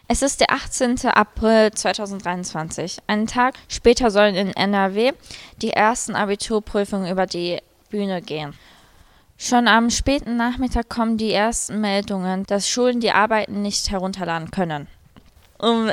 Es ist der 18. April 2023. Einen Tag später sollen in NRW die ersten Abiturprüfungen über die Bühne gehen. Schon am späten Nachmittag kommen die ersten Meldungen, dass Schulen die Arbeiten nicht herunterladen können. Um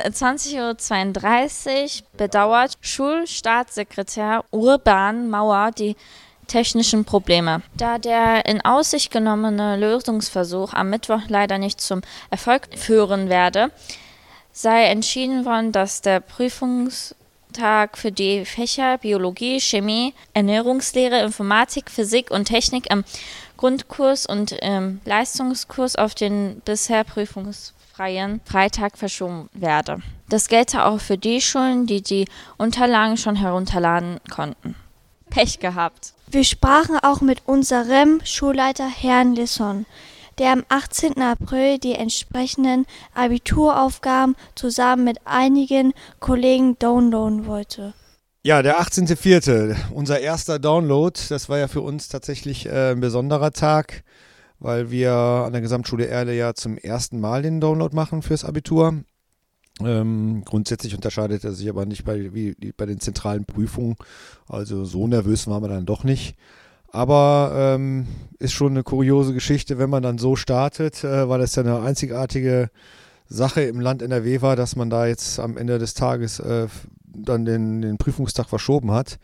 20:32 Uhr bedauert Schulstaatssekretär Urban Mauer die technischen Probleme. Da der in Aussicht genommene Lösungsversuch am Mittwoch leider nicht zum Erfolg führen werde, sei entschieden worden, dass der Prüfungstag für die Fächer Biologie, Chemie, Ernährungslehre, Informatik, Physik und Technik im Grundkurs und im Leistungskurs auf den bisher prüfungsfreien Freitag verschoben werde. Das gelte auch für die Schulen, die die Unterlagen schon herunterladen konnten. Pech gehabt. Wir sprachen auch mit unserem Schulleiter Herrn Lisson, der am 18. April die entsprechenden Abituraufgaben zusammen mit einigen Kollegen downloaden wollte. Ja, der 18.04., unser erster Download, das war ja für uns tatsächlich ein besonderer Tag, weil wir an der Gesamtschule Erle ja zum ersten Mal den Download machen fürs Abitur. Grundsätzlich unterscheidet er sich aber nicht wie bei den zentralen Prüfungen, also so nervös waren wir dann doch nicht. Aber ist schon eine kuriose Geschichte, wenn man dann so startet, weil das ja eine einzigartige Sache im Land NRW war, dass man da jetzt am Ende des Tages dann den Prüfungstag verschoben hat.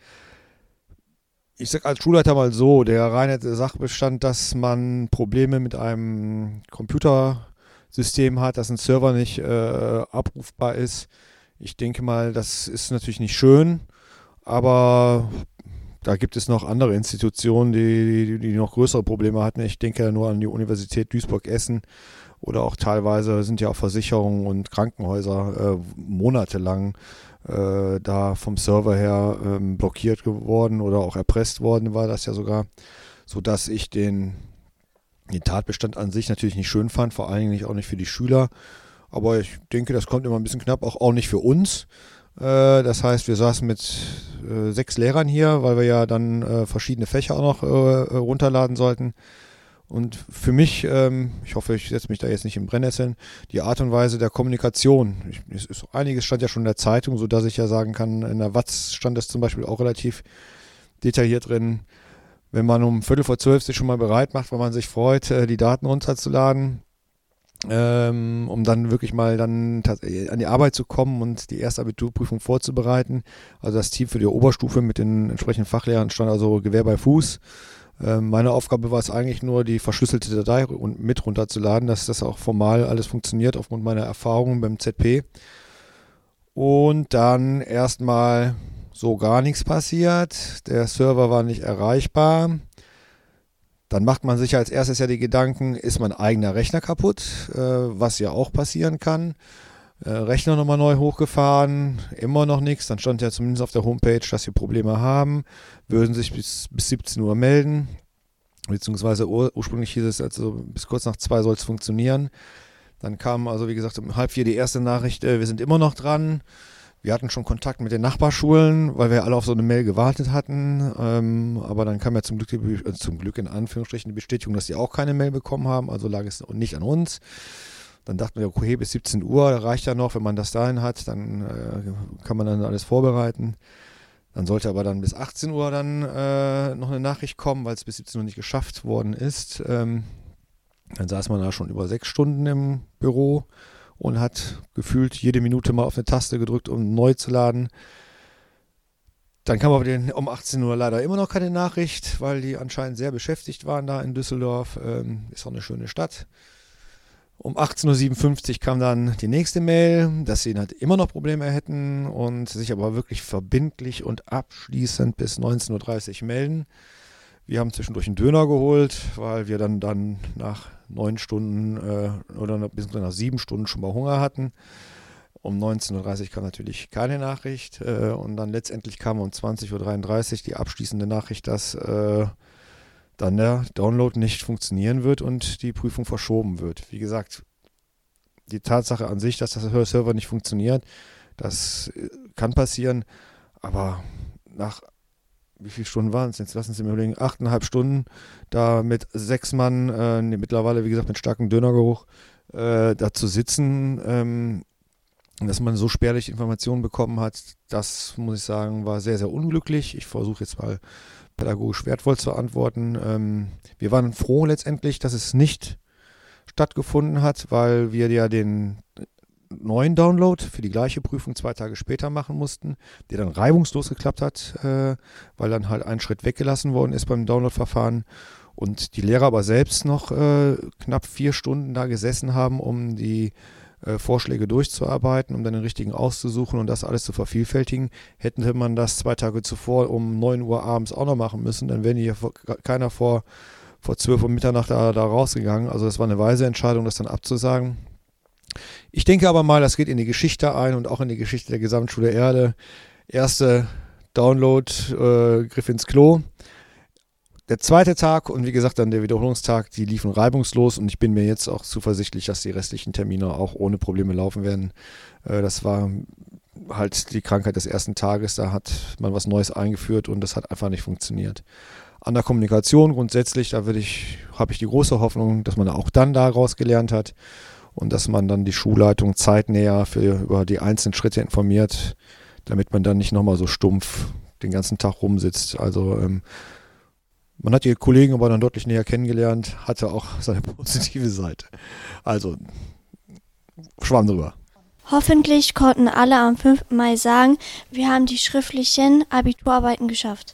Ich sage als Schulleiter mal so, der reine Sachbestand, dass man Probleme mit einem Computersystem hat, dass ein Server nicht abrufbar ist. Ich denke mal, das ist natürlich nicht schön, aber da gibt es noch andere Institutionen, die noch größere Probleme hatten. Ich denke nur an die Universität Duisburg-Essen oder auch teilweise sind ja auch Versicherungen und Krankenhäuser monatelang da vom Server her blockiert geworden oder auch erpresst worden war das ja sogar, sodass ich den Tatbestand an sich natürlich nicht schön fand, vor allen Dingen auch nicht für die Schüler. Aber ich denke, das kommt immer ein bisschen knapp, auch nicht für uns. Das heißt, wir saßen mit 6 Lehrern hier, weil wir ja dann verschiedene Fächer auch noch runterladen sollten. Und für mich, ich hoffe, ich setze mich da jetzt nicht in Brennnesseln, die Art und Weise der Kommunikation. Einiges stand ja schon in der Zeitung, sodass ich ja sagen kann, in der Watz stand das zum Beispiel auch relativ detailliert drin. Wenn man um 11:45 sich schon mal bereit macht, weil man sich freut, die Daten runterzuladen, um dann wirklich mal dann an die Arbeit zu kommen und die erste Abiturprüfung vorzubereiten. Also das Team für die Oberstufe mit den entsprechenden Fachlehrern stand also Gewehr bei Fuß. Meine Aufgabe war es eigentlich nur, die verschlüsselte Datei mit runterzuladen, dass das auch formal alles funktioniert aufgrund meiner Erfahrungen beim ZP. Und dann erstmal so gar nichts passiert. Der Server war nicht erreichbar. Dann macht man sich als erstes ja die Gedanken, ist mein eigener Rechner kaputt, was ja auch passieren kann. Rechner nochmal neu hochgefahren, immer noch nichts. Dann stand ja zumindest auf der Homepage, dass sie Probleme haben, würden sich bis 17 Uhr melden. Beziehungsweise ursprünglich hieß es, also bis kurz nach 2 soll es funktionieren. Dann kam also, wie gesagt, um 3:30 die erste Nachricht, wir sind immer noch dran. Wir hatten schon Kontakt mit den Nachbarschulen, weil wir alle auf so eine Mail gewartet hatten. Aber dann kam ja zum Glück in Anführungsstrichen die Bestätigung, dass sie auch keine Mail bekommen haben. Also lag es nicht an uns. Dann dachten wir, okay, bis 17 Uhr reicht ja noch. Wenn man das dahin hat, dann kann man dann alles vorbereiten. Dann sollte aber dann bis 18 Uhr dann noch eine Nachricht kommen, weil es bis 17 Uhr nicht geschafft worden ist. Dann saß man da schon über 6 Stunden im Büro und hat gefühlt jede Minute mal auf eine Taste gedrückt, um neu zu laden. Dann kam aber um 18 Uhr leider immer noch keine Nachricht, weil die anscheinend sehr beschäftigt waren da in Düsseldorf. Ist auch eine schöne Stadt. Um 18:57 Uhr kam dann die nächste Mail, dass sie halt immer noch Probleme hätten und sich aber wirklich verbindlich und abschließend bis 19:30 Uhr melden. Wir haben zwischendurch einen Döner geholt, weil wir dann nach 9 Stunden oder bis nach 7 Stunden schon mal Hunger hatten. Um 19:30 Uhr kam natürlich keine Nachricht und dann letztendlich kam um 20:33 Uhr die abschließende Nachricht, dass dann der Download nicht funktionieren wird und die Prüfung verschoben wird. Wie gesagt, die Tatsache an sich, dass der Server nicht funktioniert, das kann passieren, aber nach wie viele Stunden waren es jetzt? Lassen Sie mir überlegen, 8,5 Stunden, da mit 6 Mann, mittlerweile, wie gesagt, mit starkem Dönergeruch, da zu sitzen, Und dass man so spärlich Informationen bekommen hat, das, muss ich sagen, war sehr, sehr unglücklich. Ich versuche jetzt mal pädagogisch wertvoll zu antworten. Wir waren froh letztendlich, dass es nicht stattgefunden hat, weil wir ja den neuen Download für die gleiche Prüfung 2 Tage später machen mussten, der dann reibungslos geklappt hat, weil dann halt ein Schritt weggelassen worden ist beim Download-Verfahren und die Lehrer aber selbst noch knapp 4 Stunden da gesessen haben, um die Vorschläge durchzuarbeiten, um dann den richtigen auszusuchen und das alles zu vervielfältigen. Hätte man das 2 Tage zuvor um 9 Uhr abends auch noch machen müssen, dann wäre hier keiner vor 12 Uhr Mitternacht da rausgegangen. Also das war eine weise Entscheidung, das dann abzusagen. Ich denke aber mal, das geht in die Geschichte ein und auch in die Geschichte der Gesamtschule Erle. Erste Download griff ins Klo. Der zweite Tag und wie gesagt dann der Wiederholungstag, die liefen reibungslos und ich bin mir jetzt auch zuversichtlich, dass die restlichen Termine auch ohne Probleme laufen werden. Das war halt die Krankheit des ersten Tages, da hat man was Neues eingeführt und das hat einfach nicht funktioniert. An der Kommunikation grundsätzlich, da habe ich die große Hoffnung, dass man auch dann daraus gelernt hat und dass man dann die Schulleitung zeitnäher über die einzelnen Schritte informiert, damit man dann nicht nochmal so stumpf den ganzen Tag rumsitzt. Also man hat die Kollegen aber dann deutlich näher kennengelernt, hatte auch seine positive Seite. Also, schwamm drüber. Hoffentlich konnten alle am 5. Mai sagen, wir haben die schriftlichen Abiturarbeiten geschafft.